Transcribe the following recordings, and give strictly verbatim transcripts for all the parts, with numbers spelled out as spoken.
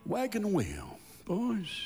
Wagon Wheel, boys.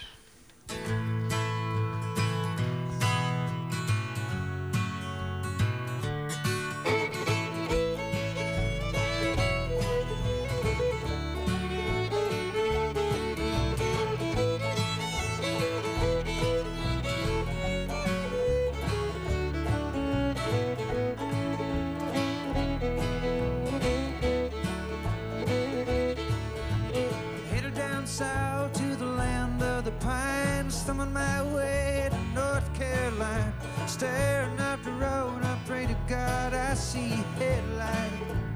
South to the land of the pines, thumbing my way to North Carolina, staring up the road. I pray to God I see a headlight.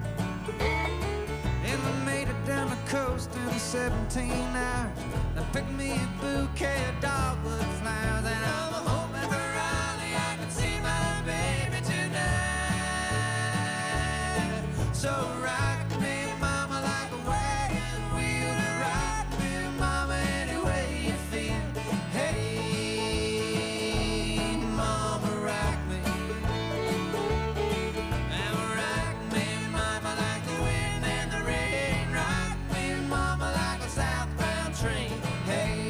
And I made it down the coast in seventeen hours. I picked me a bouquet of dogwood flowers, and I'm hoping for Raleigh I can see my baby tonight. So rock me, mama, like a wagon wheel. Rock me, mama, any way you feel. Hey, mama, rock me. And rock me, mama, like the wind and the rain. Rock me, mama, like a southbound train. Hey,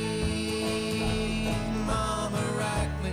mama, rock me.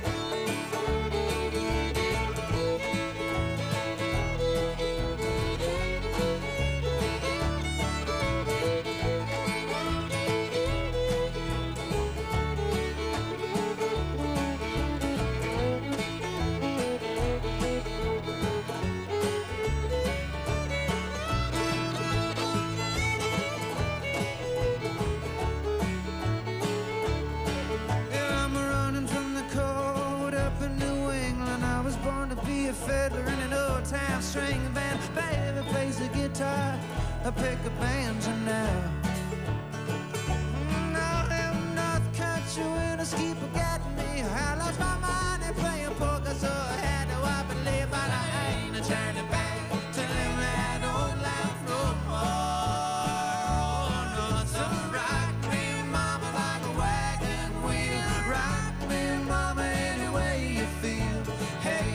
A fiddler in an old town string band. Baby plays the guitar, I pick a banjo now. Now in North Country when a skipper got me, I lost my mind in playing poker, so I had to up and leave. But I ain't a turning back to live that old life no more. No, so rock me, mama, like a wagon wheel. Rock me, mama, any way you feel. Hey,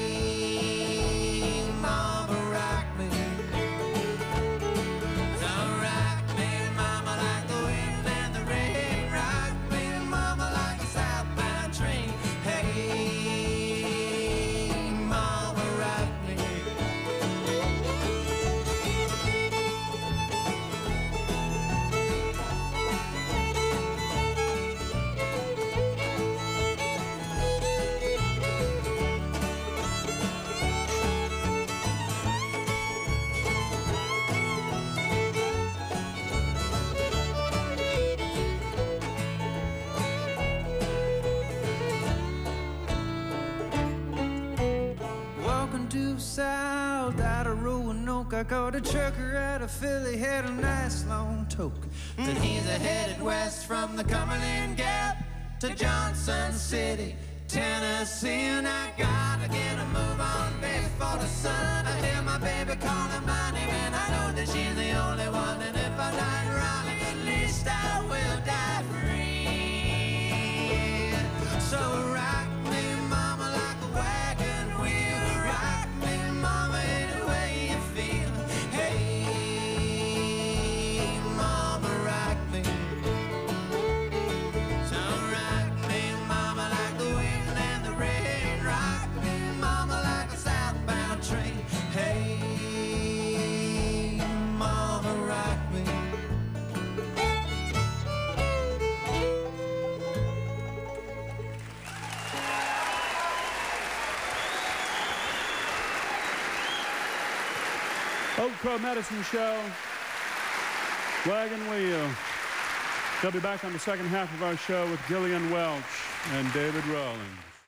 south out of Roanoke, I caught a trucker out of Philly, had a nice long toke. But he's a headed west from the Cumberland Gap to Johnson City, Tennessee. And I gotta get a move on before the sun. I hear my baby calling my name, and I know that she's the only one. And if I die in Raleigh, at least I will die free. So rock me, mama, like a wagon wheel. Rock me, mama, any way you feel. Hey, mama, rock me. So rock me, mama, like the wind and the rain. Rock me, mama, like a southbound train. Hey, mama, rock me. Old Crow Medicine Show, Wagon Wheel. They'll be back on the second half of our show with Gillian Welch and David Rawlings.